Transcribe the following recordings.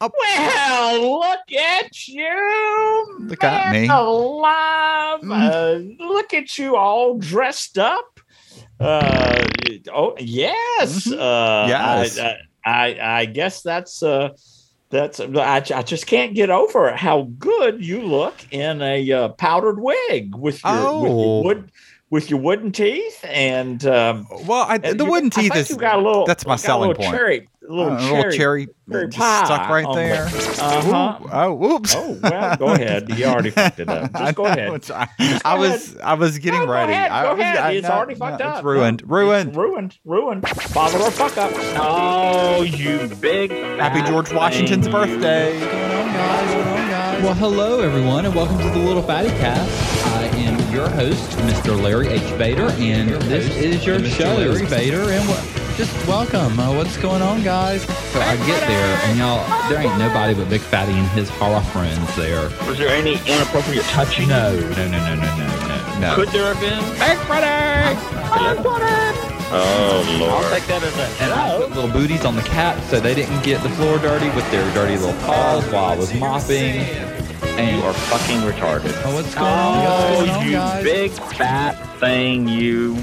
Well, look at you. Look at me. Alive. Look at you all dressed up. Oh, yes. Yes. I guess that's I just can't get over how good you look in a powdered wig with your wooden teeth and the wooden teeth is you got a little, that's my selling point. A little cherry pie stuck right there. Oh, whoops. Oh, well, go ahead. You already fucked it up. Just go ahead. I was getting ready. Go ahead. It's already fucked up. It's ruined. Ruined. Father or fuck up. Oh, you big. Happy George Washington's birthday. What's going on, guys? Well, hello, everyone, and welcome to the Little Fatty Cast. I am your host, Mr. Larry H. Vader, and this is your show. Larry Vader, and just welcome. What's going on, guys? So I get there, and y'all, there ain't nobody but Big Fatty and his horror friends there. Was there any inappropriate touching? No. Could there have been? Big Fatty! Oh, Lord. I'll take that as a... And I put little booties on the cats so they didn't get the floor dirty with their dirty little paws while I was mopping. And you are fucking retarded. Oh, what's going on, guys? You big fat thing, you...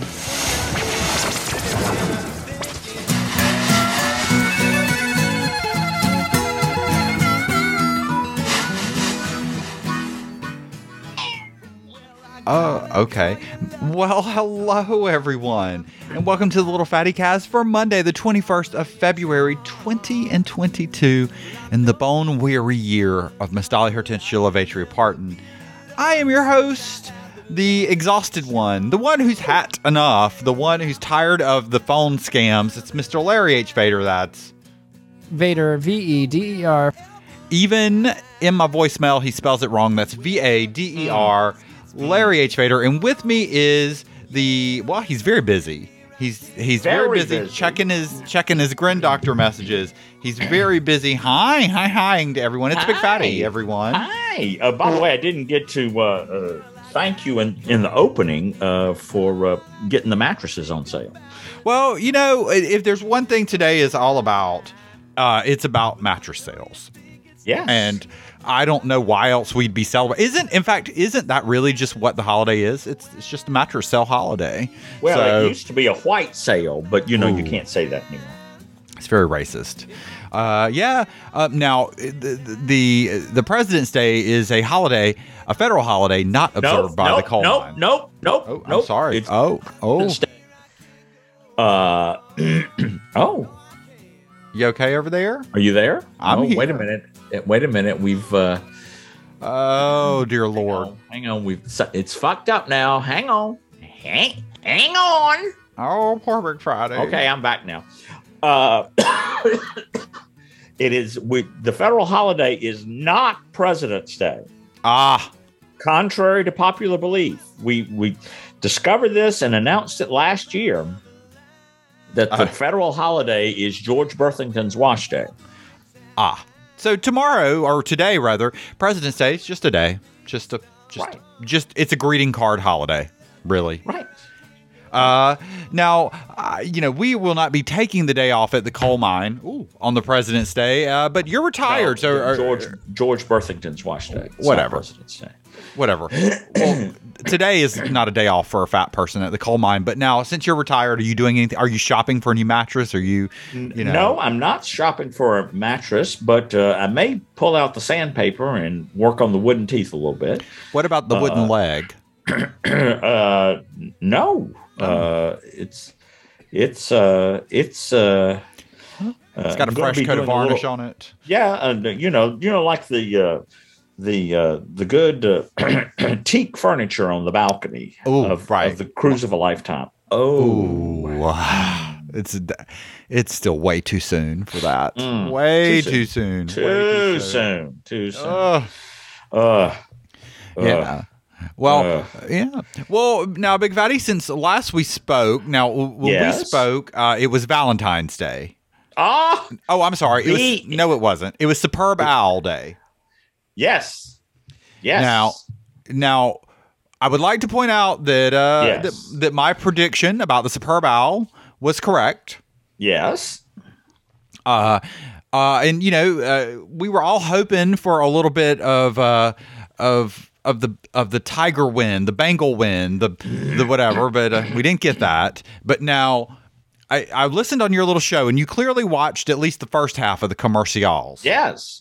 Oh, okay. Well, hello, everyone, and welcome to the Little Fatty Cast for Monday, the 21st of February, 2022, in the bone-weary year of Miss Dolly Hortensia Vatry Parton. I am your host, the exhausted one, the one who's had enough, the one who's tired of the phone scams. It's Mr. Larry H. Vader, that's... Vader, V-E-D-E-R. Even in my voicemail, he spells it wrong. That's V-A-D-E-R. Larry H. Vader, and with me is he's very busy. He's very busy checking his Grin Doctor messages. He's very busy. Hi-ing to everyone. It's Big Fatty, everyone. Hi. By the way, I didn't get to thank you in the opening for getting the mattresses on sale. Well, you know, if there's one thing today is all about, it's about mattress sales. Yeah. And I don't know why else we'd be celebrating. Isn't that really just what the holiday is? It's just a mattress sale holiday. Well, it used to be a white sale, but you can't say that anymore. It's very racist. Now the President's Day is a holiday, a federal holiday, not observed by the coal mine. Nope. I'm sorry. You okay over there? Are you there? I'm here. Wait a minute. We've. Oh dear Lord! Hang on. It's fucked up now. Hang on. Hang on. Oh, poor Big Friday. Okay, I'm back now. It is. The federal holiday is not President's Day. Contrary to popular belief, we discovered this and announced it last year. That the federal holiday is George Worthington's Wash Day. So tomorrow, or today rather, President's Day is just a day. Right. It's a greeting card holiday, really. Right. Now, we will not be taking the day off at the coal mine on the President's Day, but you're retired. George Worthington's Wash Day. Whatever. President's Day. Whatever. Well, today is not a day off for a fat person at the coal mine. But now, since you're retired, are you doing anything? Are you shopping for a new mattress? Are you know? No, I'm not shopping for a mattress, but I may pull out the sandpaper and work on the wooden teeth a little bit. What about the wooden leg? No. It's got a fresh coat of varnish on it. Yeah, like the good teak furniture on the balcony of the Cruise of a Lifetime. Wow. It's still way too soon for that. Way too soon. Too soon. Yeah. Well, yeah. Well, now, Big Fatty, since last we spoke, we spoke, it was Valentine's Day. Oh, I'm sorry. It wasn't. It was Superb Owl Day. Yes. Now, I would like to point out that that my prediction about the Superb Owl was correct. Yes. And we were all hoping for a little bit of the Tiger win, the Bengal win, the whatever, but we didn't get that. But now I listened on your little show, and you clearly watched at least the first half of the commercials. Yes.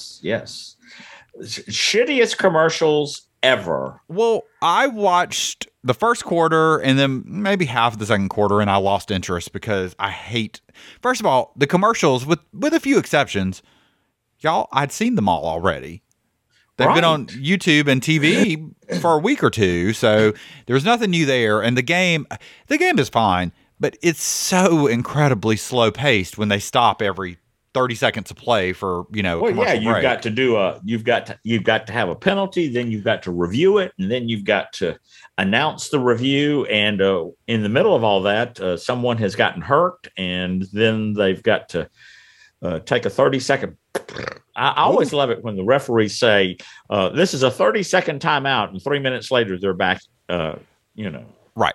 Shittiest commercials ever. Well, I watched the first quarter and then maybe half of the second quarter, and I lost interest because I hate, first of all, the commercials, with a few exceptions. Y'all, I'd seen them all already. They've been on YouTube and TV for a week or two, so there's nothing new there. And the game is fine, but it's so incredibly slow paced when they stop every 30 seconds of play for, you've got to do you've got to have a penalty, then you've got to review it, and then you've got to announce the review. And in the middle of all that, someone has gotten hurt, and then they've got to take a 30-second. I always love it when the referees say, this is a 30-second timeout, and 3 minutes later they're back, Right.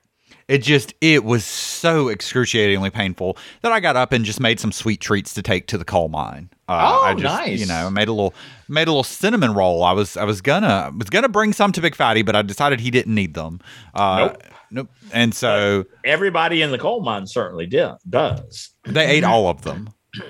It was so excruciatingly painful that I got up and just made some sweet treats to take to the coal mine. Nice. I made a little cinnamon roll. I was gonna bring some to Big Fatty, but I decided he didn't need them. Nope. And so everybody in the coal mine certainly does. They ate all of them.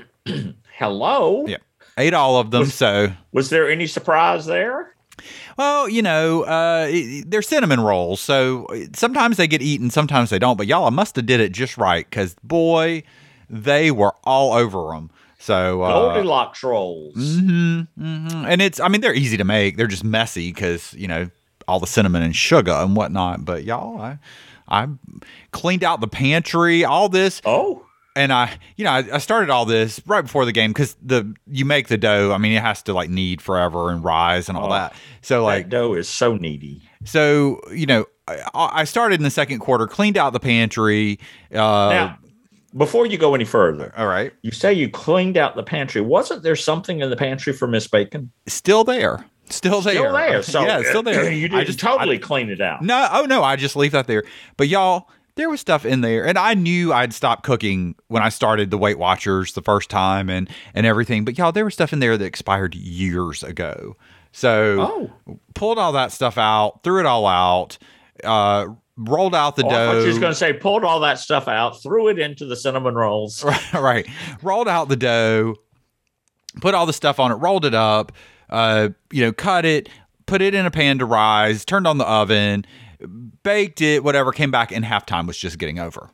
Hello. Yeah, ate all of them. Was there any surprise there? Well, they're cinnamon rolls, so sometimes they get eaten, sometimes they don't. But y'all, I must have did it just right, because boy, they were all over them. So Goldilocks rolls. And they're easy to make. They're just messy because all the cinnamon and sugar and whatnot. But y'all, I cleaned out the pantry, all this. Oh. And I started all this right before the game because you make the dough. I mean, it has to knead forever and rise and all that. So that dough is so needy. So I started in the second quarter, cleaned out the pantry. Now, before you go any further, all right. You say you cleaned out the pantry. Wasn't there something in the pantry for Miss Bacon? Still there. Still there. So yeah, still there. You didn't totally clean it out. No. Oh no, I just leave that there. But y'all, there was stuff in there, and I knew I'd stopped cooking when I started the Weight Watchers the first time and everything. But y'all, there was stuff in there that expired years ago. So pulled all that stuff out, threw it all out, rolled out the dough. I thought you was going to say pulled all that stuff out, threw it into the cinnamon rolls. Right. Rolled out the dough, put all the stuff on it, rolled it up, cut it, put it in a pan to rise, turned on the oven, baked it, whatever, came back, and halftime was just getting over.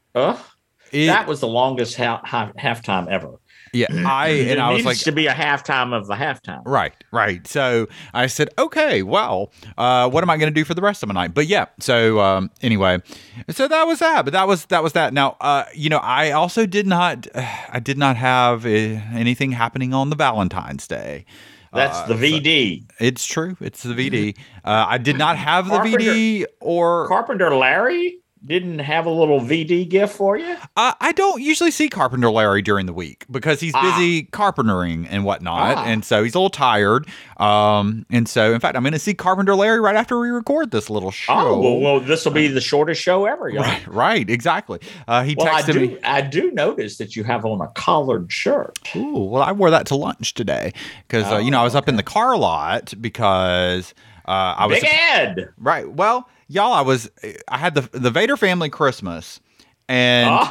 That was the longest halftime ever. Yeah, I was like, to be a halftime of the halftime. Right. So I said, okay, well, what am I going to do for the rest of my night? But yeah, so anyway, so that was that. But that was that. Now, I also did not have anything happening on the Valentine's Day. That's the VD. It's true. It's the VD. I did not have the VD or Carpenter Larry didn't have a little VD gift for you? I don't usually see Carpenter Larry during the week because he's busy carpentering and whatnot. And so he's a little tired. And so, in fact, I'm going to see Carpenter Larry right after we record this little show. Oh, well this will be the shortest show ever, y'all. Right, exactly. He texted me. I do notice that you have on a collared shirt. Ooh, well, I wore that to lunch today because, I was up in the car lot because I was... Big Ed! Right, well... Y'all, I had the Vader family Christmas, and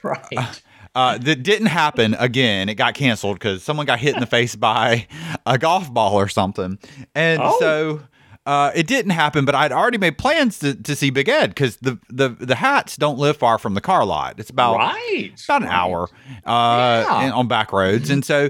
that didn't happen again. It got canceled because someone got hit in the face by a golf ball or something, and so it didn't happen. But I'd already made plans to see Big Ed because the Hats don't live far from the car lot. It's about an hour on back roads, and so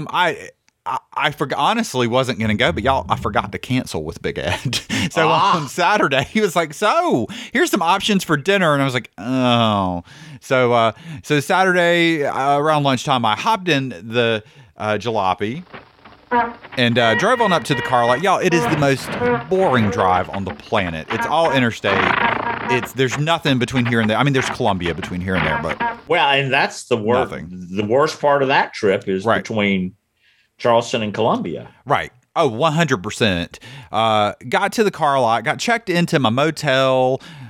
I honestly wasn't going to go, but y'all, I forgot to cancel with Big Ed. So on Saturday, he was like, so here's some options for dinner. And I was like, oh. So Saturday around lunchtime, I hopped in the jalopy and drove on up to the car lot. Y'all, it is the most boring drive on the planet. It's all interstate. There's nothing between here and there. I mean, there's Columbia between here and there, but and that's the worst. The worst part of that trip is between Charleston and Columbia. Right. Oh, 100%. Got to the car lot, got checked into my motel,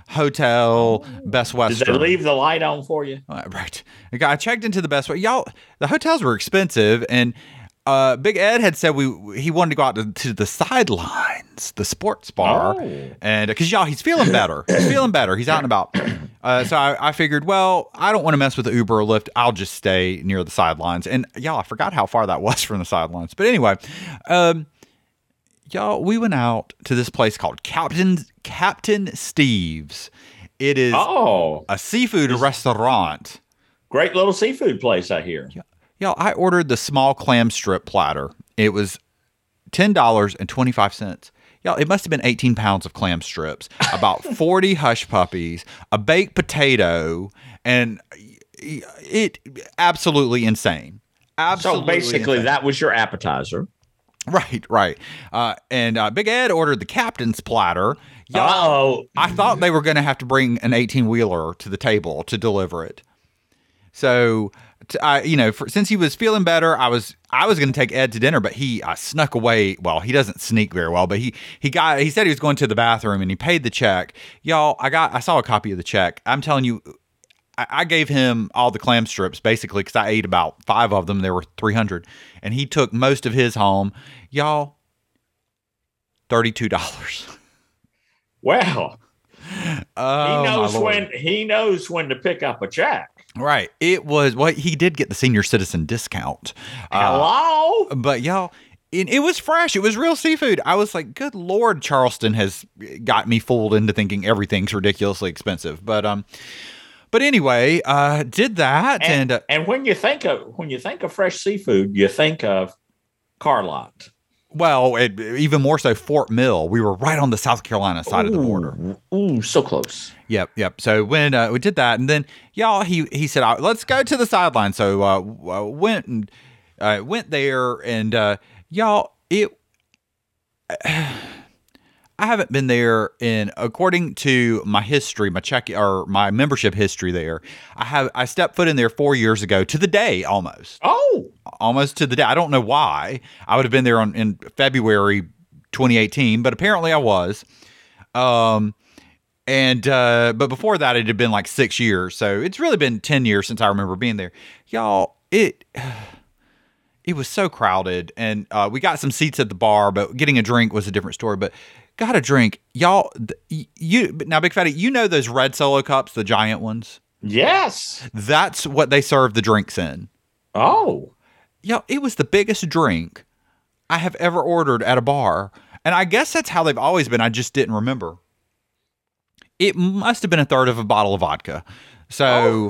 hotel, Best Western. Did they leave the light on for you? Right. I checked into the Best Western. Y'all, the hotels were expensive, and Big Ed had said he wanted to go out to the sidelines, the sports bar, and because he's feeling better. He's out and about. So I figured, well, I don't want to mess with the Uber or Lyft. I'll just stay near the sidelines. And y'all, I forgot how far that was from the sidelines. But anyway, y'all, we went out to this place called Captain Steve's. It is a seafood restaurant. Great little seafood place, I hear. Yeah. Y'all, I ordered the small clam strip platter. It was $10.25. Y'all, it must have been 18 pounds of clam strips, about 40 hush puppies, a baked potato, and it absolutely insane. Absolutely. So basically, insane. That was your appetizer. Right. And Big Ed ordered the captain's platter. Y'all, I thought they were going to have to bring an 18-wheeler to the table to deliver it. So, since he was feeling better, I was going to take Ed to dinner, but he snuck away. Well, he doesn't sneak very well, but he said he was going to the bathroom and he paid the check. Y'all, I saw a copy of the check. I'm telling you, I gave him all the clam strips basically because I ate about 5 of them. There were 300, and he took most of his home. Y'all, $32. Well, he knows when to pick up a check. Right. It was, he did get the senior citizen discount. Hello? But y'all, it was fresh. It was real seafood. I was like, good Lord, Charleston has got me fooled into thinking everything's ridiculously expensive. But anyway, did that. And when you think of fresh seafood, you think of Carlot. Well, even more so Fort Mill. We were right on the South Carolina side of the border. Ooh, so close. Yep. So when we did that, and then y'all, he said, let's go to the sideline. So went there, and y'all, I haven't been there according to my history, my membership history there. I stepped foot in there 4 years ago to the day almost. Almost to the day. I don't know why. I would have been there in February 2018, but apparently I was. But before that, it had been like 6 years. So it's really been 10 years since I remember being there. Y'all, it was so crowded, and we got some seats at the bar, but getting a drink was a different story. But got a drink, y'all. Now, Big Fatty, you know those red Solo cups, the giant ones? Yes, that's what they serve the drinks in. Oh, y'all, it was the biggest drink I have ever ordered at a bar, and I guess that's how they've always been. I just didn't remember. It must have been a third of a bottle of vodka. So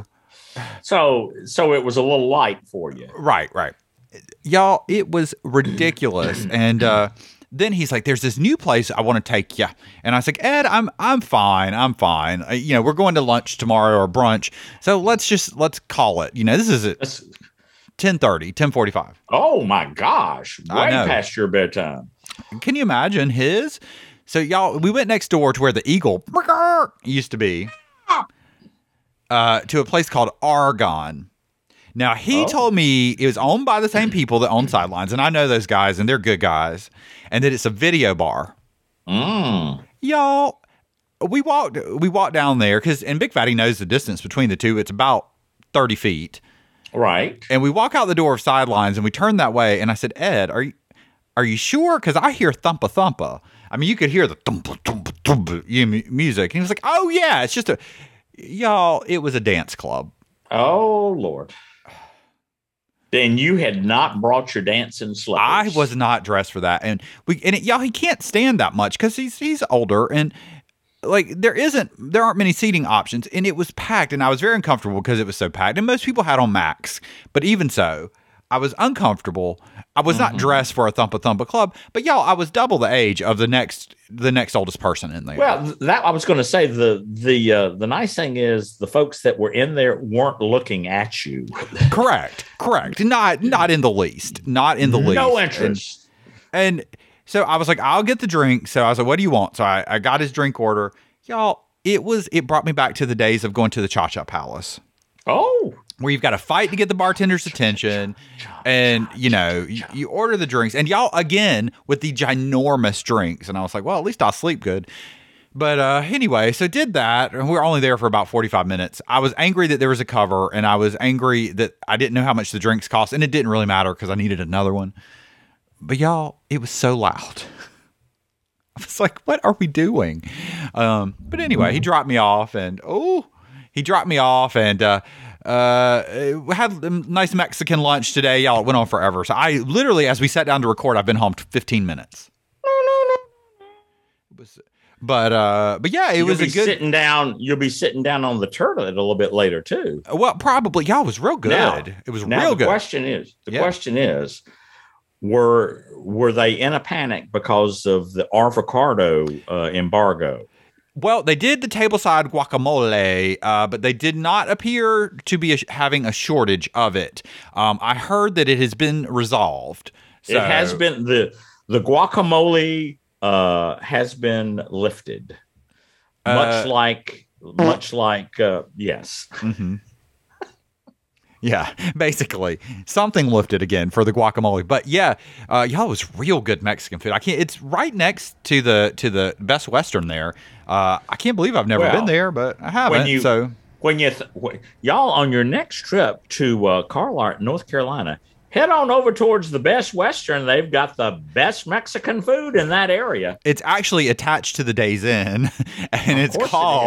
it was a little light for you, right? Y'all, it was ridiculous, and then he's like, there's this new place I want to take you. And I was like, Ed, I'm fine. We're going to lunch tomorrow or brunch. So let's call it. This is at 10:30, 10:45. Oh my gosh. Way past your bedtime. Can you imagine his? So y'all, we went next door to where the Eagle used to be, to a place called Argonne. Now, he told me it was owned by the same people that own Sidelines, and I know those guys, and they're good guys, and that it's a video bar. Y'all, we walked down there, and Big Fatty knows the distance between the two. It's about 30 feet. Right. And we walk out the door of Sidelines, and we turn that way, and I said, Ed, are you sure? Because I hear thumpa thumpa. I mean, you could hear the thumpa thumpa thumpa music. And he was like, oh, yeah, it's just y'all, it was a dance club. Oh, Lord. Then you had not brought your dancing slippers. I was not dressed for that. And y'all, he can't stand that much because he's older, and like there aren't many seating options, and it was packed, and I was very uncomfortable because it was so packed. And most people had on Max, but even so, I was uncomfortable. I was not dressed for a Thumpa Thumpa club, but y'all, I was double the age of the next oldest person in there. Well, that I was going to say the nice thing is the folks that were in there weren't looking at you. Correct. Not in the least. Not in the least. No interest. And so I was like, I'll get the drink. So I was like, what do you want? So I got his drink order. Y'all, it brought me back to the days of going to the Cha Cha Palace. Oh. Where you've got to fight to get the bartender's attention, and you order the drinks, and y'all again with the ginormous drinks, and I was like, well, at least I'll sleep good. But anyway, so did that. We were only there for about 45 minutes. I was angry that there was a cover, and I was angry that I didn't know how much the drinks cost, and it didn't really matter because I needed another one. But y'all, it was so loud. I was like, what are we doing? But anyway, he dropped me off, and we had a nice Mexican lunch today. Y'all, it went on forever. So I literally, as we sat down to record, I've been home 15 minutes. But yeah, it was a good sitting down. You'll be sitting down on the turtle a little bit later too. Well, probably. Y'all, it was real good. It was real good. The question is, were they in a panic because of the avocado embargo? Well, they did the tableside guacamole, but they did not appear to be having a shortage of it. I heard that it has been resolved. So. It has been the guacamole has been lifted, much like yes. Mm-hmm. Yeah, basically something lifted again for the guacamole. But yeah, y'all, it was real good Mexican food. It's right next to the Best Western there. I can't believe I've never been there, but I haven't. Y'all on your next trip to Carlart, North Carolina, head on over towards the Best Western. They've got the best Mexican food in that area. It's actually attached to the Days Inn, and it's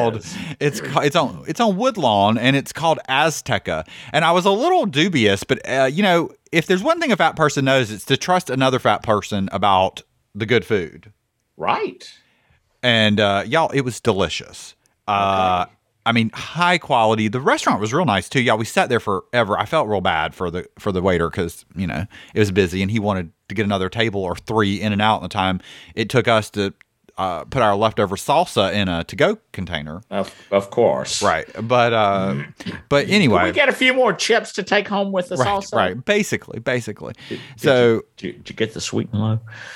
on Woodlawn, and it's called Azteca. And I was a little dubious, but if there's one thing a fat person knows, it's to trust another fat person about the good food. Right. And y'all, it was delicious. Okay. I mean, high quality. The restaurant was real nice too. Yeah, we sat there forever. I felt real bad for the waiter because it was busy and he wanted to get another table or three in and out in the time it took us to put our leftover salsa in a to-go container. Of course, right. But anyway, we get a few more chips to take home with the salsa. Right, basically. Did you get the sweet and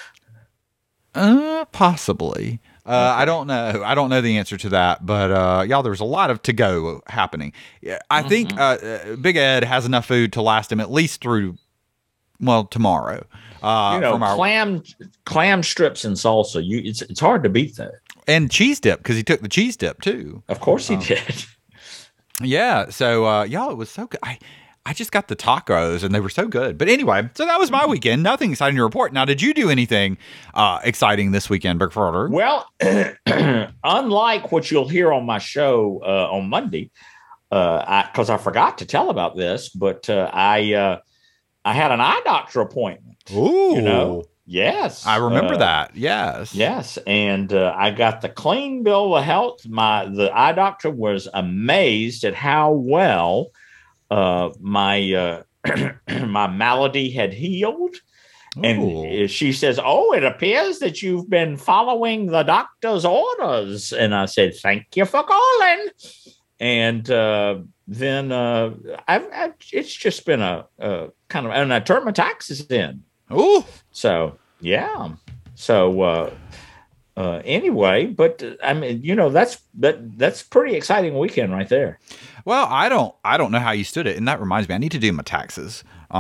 low? Possibly. I don't know. I don't know the answer to that, but y'all, there was a lot of to-go happening. I think Big Ed has enough food to last him at least through, tomorrow. Clam strips and salsa. It's hard to beat that. And cheese dip, because he took the cheese dip too. Of course he did. Yeah. So y'all, it was so good. I just got the tacos, and they were so good. But anyway, so that was my weekend. Nothing exciting to report. Now, did you do anything exciting this weekend, Big Froder? Well, unlike what you'll hear on my show on Monday, because I forgot to tell about this, but I had an eye doctor appointment. Ooh. Yes. I remember that. Yes. Yes. And I got the clean bill of health. The eye doctor was amazed at how well my my malady had healed. And she says, it appears that you've been following the doctor's orders. And I said, thank you for calling. And then it's just been a kind of, and I turned my taxes in. Oh, so yeah. So anyway, but I mean, that's pretty exciting weekend right there. Well, I don't know how you stood it, and that reminds me, I need to do my taxes.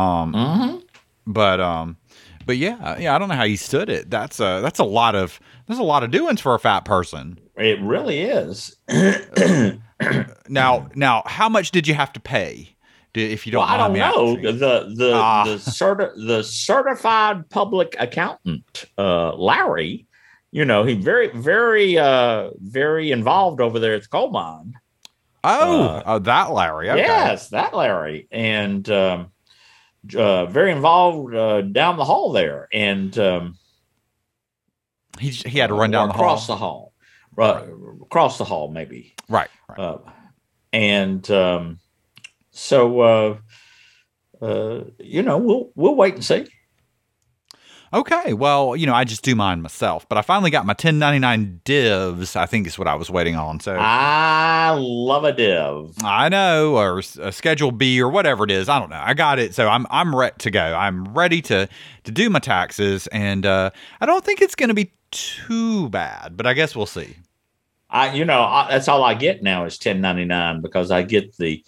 But yeah, I don't know how you stood it. That's a lot of doings for a fat person. It really is. Now, how much did you have to pay? If you don't, I don't know. The certified public accountant, Larry. He's very, very, very involved over there at the coal mine. That Larry. Okay. Yes, that Larry, and very involved down the hall there, and he had to run down across the hall, across the hall, maybe. Right. So we'll wait and see. Okay, well, I just do mine myself, but I finally got my 1099 divs, I think is what I was waiting on. So I love a div. I know, or a Schedule B or whatever it is. I don't know. I got it, so I'm ready to go. I'm ready to do my taxes, and I don't think it's going to be too bad, but I guess we'll see. That's all I get now is 1099 because I get the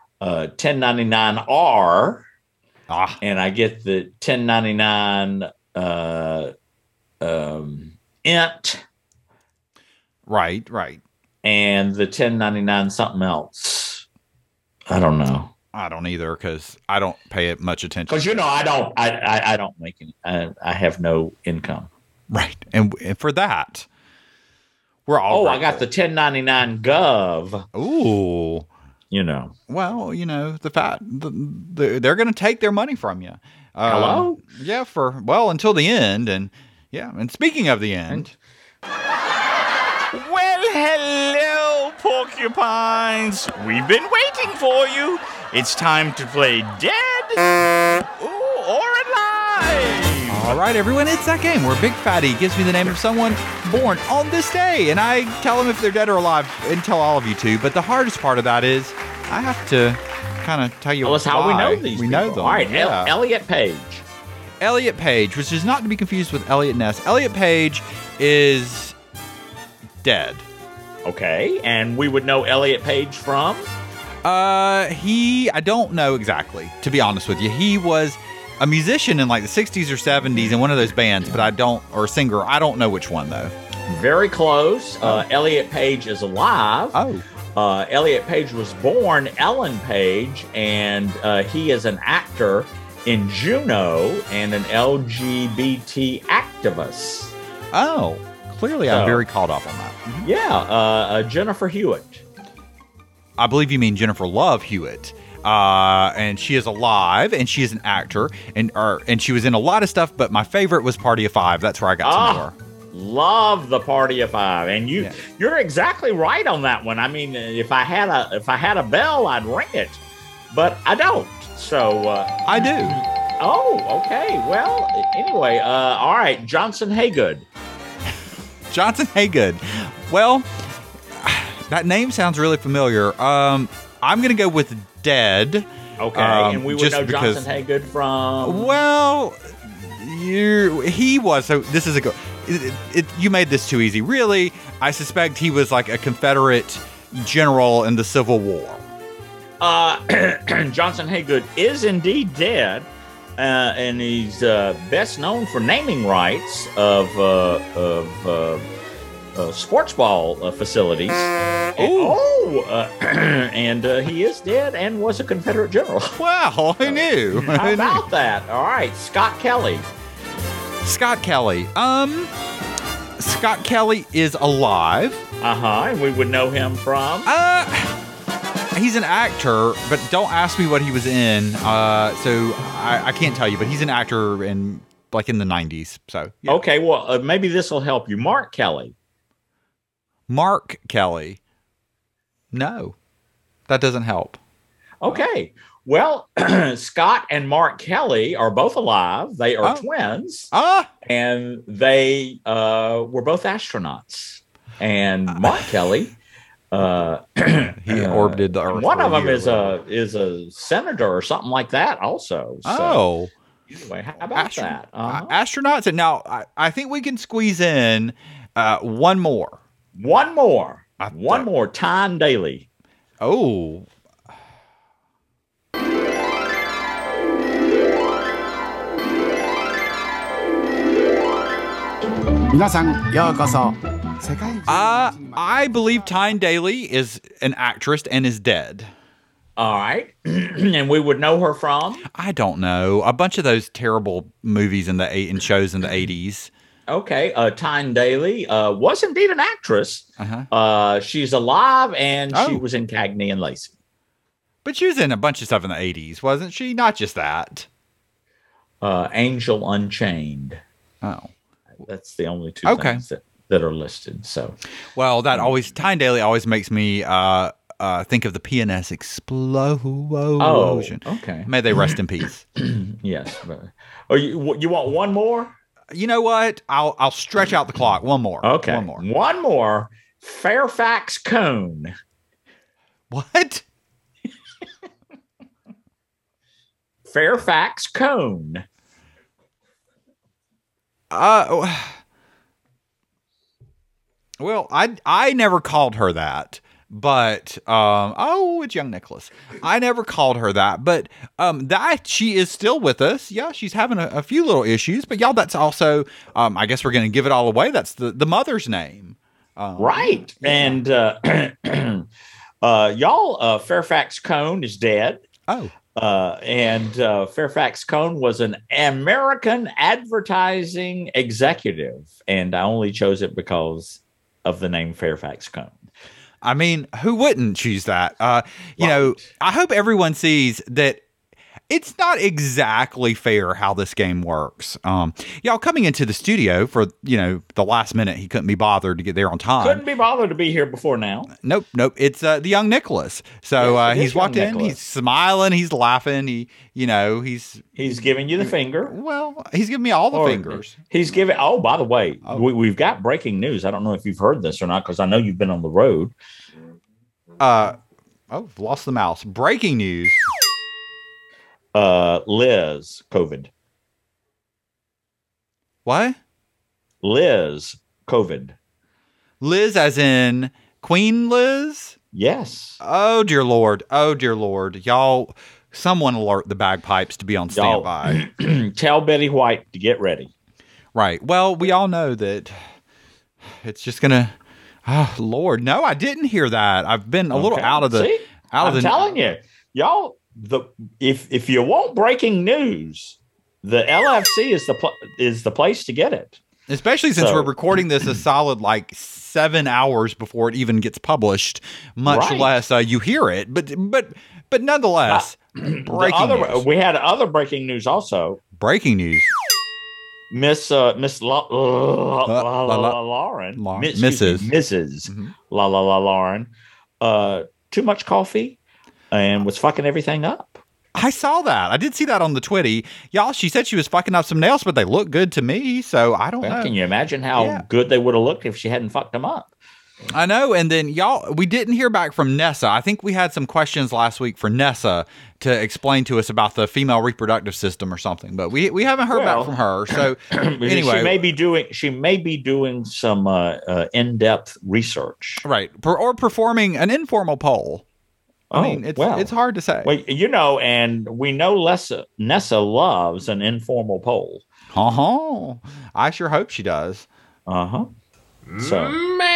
1099R, and I get the 1099 int, Right. And the 1099 something else. I don't know. I don't either because I don't pay it much attention. Because I don't make any. I have no income. Right, and for that, we're all. I got the 1099 Gov. Ooh, Well, they're going to take their money from you. Hello. Yeah, until the end, and and speaking of the end. Well, hello, porcupines. We've been waiting for you. It's time to play dead or alive. All right, everyone, it's that game where Big Fatty gives me the name of someone born on this day, and I tell them if they're dead or alive, and tell all of you to. But the hardest part of that is I have to kind of tell you that's how we know these we people. know them. All right, Elliot Page. Elliot Page, which is not to be confused with Elliot Ness. Elliot Page is dead. Okay, and we would know Elliot Page from? I don't know exactly, to be honest with you. He was a musician in like the 60s or 70s in one of those bands, but or a singer. I don't know which one, though. Very close. Elliot Page is alive. Oh. Elliot Page was born Ellen Page, and he is an actor in Juno and an LGBT activist. Oh, clearly I'm very caught up on that. Mm-hmm. Yeah, Jennifer Hewitt. I believe you mean Jennifer Love Hewitt. And she is alive, and she is an actor, and she was in a lot of stuff, but my favorite was Party of Five. That's where I got to know her. Love the Party of Five, and you're exactly right on that one. I mean, if I had a bell, I'd ring it, but I don't. So I do. Oh, okay. Well, anyway, all right. Johnson Haygood. Johnson Haygood. Well, that name sounds really familiar. I'm going to go with dead. Okay, and we would know Johnson Haygood from... Well, he was... So this is you made this too easy. Really, I suspect he was like a Confederate general in the Civil War. Johnson Haygood is indeed dead, and he's best known for naming rights of sports ball facilities. And he is dead and was a Confederate general. Wow, I knew. How about that? All right, Scott Kelly. Scott Kelly. Scott Kelly is alive. And we would know him from? He's an actor, but don't ask me what he was in. So I can't tell you, but he's an actor in the 90s. So yeah. Okay, well, maybe this will help you. Mark Kelly. Mark Kelly. No, that doesn't help. Okay. Well, Scott and Mark Kelly are both alive. They are twins. And they were both astronauts. And Mark Kelly, he orbited the Earth. One of them is a senator or something like that also. So, anyway, how about that? Astronauts. And now I think we can squeeze in one more. One more. Tyne Daly. Oh. I believe Tyne Daly is an actress and is dead. All right. And we would know her from? I don't know. A bunch of those terrible movies and shows in the 80s. Okay. Tyne Daly was indeed an actress. She's alive, and she was in Cagney and Lacey. But she was in a bunch of stuff in the 80s, wasn't she? Not just that. Angel Unchained. Oh. That's the only two things that are listed. So, well, Tyne Daly always makes me think of the PNS explosion. Oh, okay. May they rest in peace. Yes. You want one more? You know what? I'll stretch out the clock. One more. Okay. One more. Fairfax Cohn. What? Fairfax Cohn. Well, I never called her that, but it's young Nicholas. I never called her that, but that she is still with us. Yeah, she's having a few little issues, but y'all, that's also I guess we're gonna give it all away. That's the mother's name Right. And y'all, Fairfax Cohn is dead. Oh. And Fairfax Cohn was an American advertising executive. And I only chose it because of the name Fairfax Cohn. I mean, who wouldn't choose that? You know, I hope everyone sees that it's not exactly fair how this game works. Y'all coming into the studio for, the last minute, he couldn't be bothered to get there on time. Couldn't be bothered to be here before now. Nope. It's the young Nicholas. So he's walked in, he's smiling, he's laughing, he's giving you the finger. Well, he's giving me all the fingers. He's giving. Oh, by the way, we've got breaking news. I don't know if you've heard this or not, because I know you've been on the road. Lost the mouse. Breaking news. Liz, COVID. What? Liz, COVID. Liz as in Queen Liz? Yes. Oh, dear Lord. Y'all, someone alert the bagpipes to be on standby. Tell Betty White to get ready. Right. Well, we all know that it's just going to... Oh, Lord. No, I didn't hear that. I've been a little out of the... See? I'm telling you. Y'all... If you want breaking news, the LFC is the place to get it. Especially since we're recording this a solid 7 hours before it even gets published, much less you hear it. But nonetheless, breaking news. We had other breaking news also. Breaking news. Miss Lauren, Mrs. Lauren, too much coffee. And was fucking everything up. I saw that. I did see that on the Twitty. Y'all, she said she was fucking up some nails, but they look good to me, so I don't know. Can you imagine how good they would have looked if she hadn't fucked them up? I know. And then, y'all, we didn't hear back from Nessa. I think we had some questions last week for Nessa to explain to us about the female reproductive system or something, but we haven't heard back from her. So anyway, she may be doing some in-depth research, right? Or performing an informal poll. I mean, it's hard to say. Well, and we know Nessa loves an informal poll. I sure hope she does. So,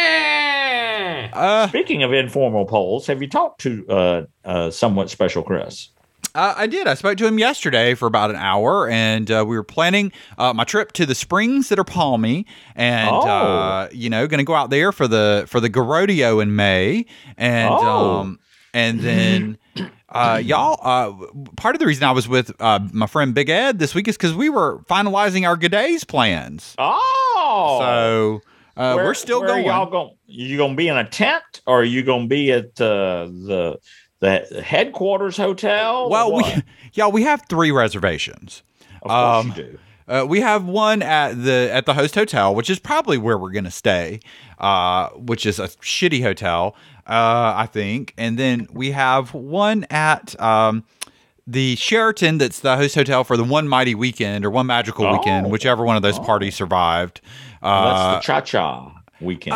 speaking of informal polls, have you talked to Somewhat Special Chris? I did. I spoke to him yesterday for about an hour, and we were planning my trip to the springs that are palmy, and going to go out there for the Garodeo in May, and then, y'all, part of the reason I was with my friend Big Ed this week is because we were finalizing our G'days plans. So we're still going. You going to be in a tent, or are you going to be at the headquarters hotel? Well, we have 3 reservations. Of course you do. We have one at the host hotel, which is probably where we're going to stay, which is a shitty hotel, I think. And then we have one at the Sheraton, that's the host hotel for the One Mighty Weekend or One Magical Weekend, whichever one of those parties survived. That's the Cha-Cha weekend.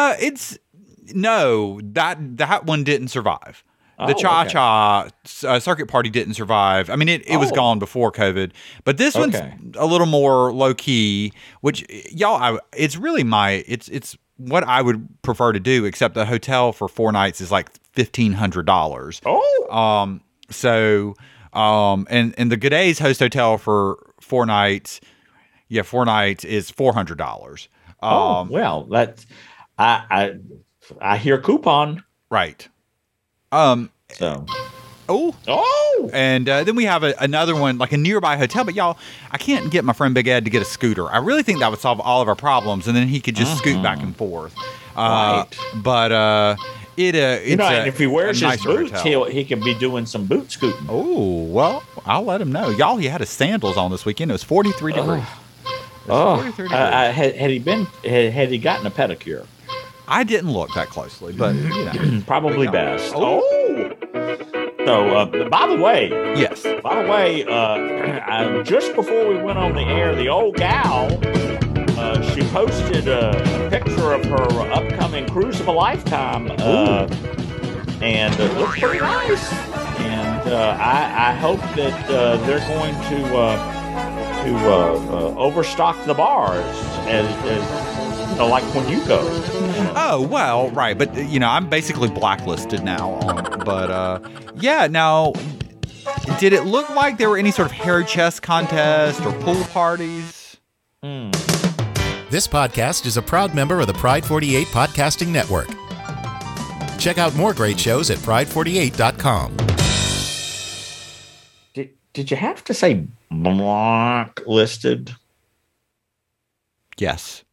That one didn't survive. The Cha-Cha circuit party didn't survive. I mean, it was gone before COVID, but this one's a little more low key. Which y'all, it's really it's what I would prefer to do. Except the hotel for 4 nights is like $1,500. And the G'days host hotel for 4 nights, 4 nights is $400. Well, that's I hear coupon. Right. And then we have another one, like a nearby hotel. But y'all, I can't get my friend Big Ed to get a scooter. I really think that would solve all of our problems, and then he could just scoot back and forth. Right. But and if he wears his boots, hotel. he can be doing some boot scooting. Oh, well, I'll let him know. Y'all, he had his sandals on this weekend. It was 43 degrees. 43 degrees. Had he gotten a pedicure? I didn't look that closely, but probably best. So, by the way, just before we went on the air, the old gal, she posted a picture of her upcoming cruise of a lifetime, and it looks pretty nice. And I hope that they're going to overstock the bars as like when you go. Oh, well, right. But, I'm basically blacklisted now. Yeah, now, did it look like there were any sort of hairy chess contest or pool parties? This podcast is a proud member of the Pride 48 Podcasting Network. Check out more great shows at pride48.com. Did you have to say blacklisted? Yes.